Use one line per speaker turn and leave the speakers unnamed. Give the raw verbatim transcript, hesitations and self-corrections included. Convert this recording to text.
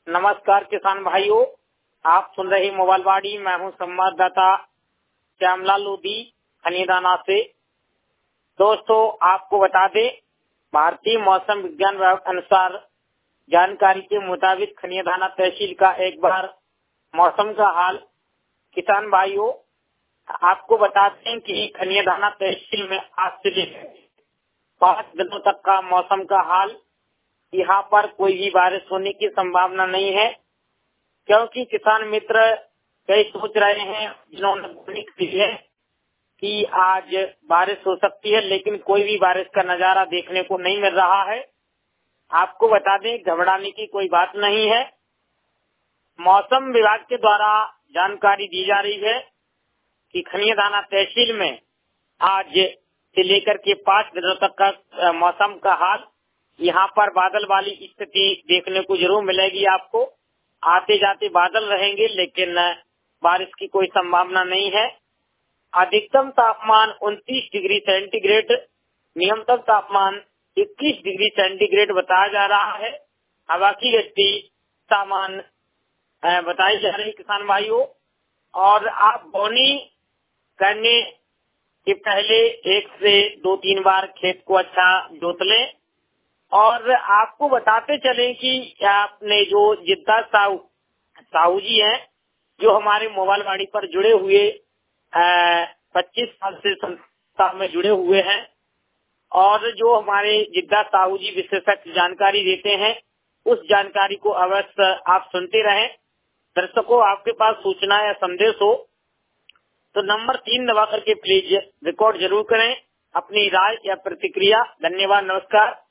नमस्कार किसान भाइयों, आप सुन रहे मोबाइल बाड़ी। मैं हूं संवाददाता श्यामलाल लोधी खनियादाना से। दोस्तों, आपको बता दें, भारतीय मौसम विज्ञान विभाग अनुसार जानकारी के मुताबिक खनियादाना तहसील का एक बार मौसम का हाल। किसान भाइयों, आपको बताते हैं कि खनियादाना तहसील में आज से लेकर पाँच दिनों तक का मौसम का हाल। यहाँ पर कोई भी बारिश होने की संभावना नहीं है, क्योंकि किसान मित्र कई सोच रहे हैं, जिन्होंने बोनी की है कि आज बारिश हो सकती है, लेकिन कोई भी बारिश का नजारा देखने को नहीं मिल रहा है। आपको बता दें, घबराने की कोई बात नहीं है। मौसम विभाग के द्वारा जानकारी दी जा रही है कि खनियादाना तहसील में आज से लेकर के पाँच दिनों तक का मौसम का हाल। यहाँ पर बादल वाली स्थिति देखने को जरूर मिलेगी आपको। आते जाते बादल रहेंगे, लेकिन बारिश की कोई संभावना नहीं है। अधिकतम तापमान उनतीस डिग्री सेंटीग्रेड, न्यूनतम तापमान इक्कीस डिग्री सेंटीग्रेड बताया जा रहा है। हवा की गति सामान्य बताई जा रही किसान भाइयों। और आप बोनी करने के पहले एक से दो तीन बार खेत को अच्छा जोत लें। और आपको बताते चलें कि आपने जो जिद्दा साहू साहू जी हैं, जो हमारे मोबाइल बाड़ी पर जुड़े हुए पच्चीस साल से संस्था में जुड़े हुए हैं, और जो हमारे जिद्दा साहू जी विशेषज्ञ जानकारी देते हैं, उस जानकारी को अवश्य आप सुनते रहें। दर्शकों, आपके पास सूचना या संदेश हो तो नंबर तीन दबा करके प्लीज रिकॉर्ड जरूर करें अपनी राय या प्रतिक्रिया। धन्यवाद, नमस्कार।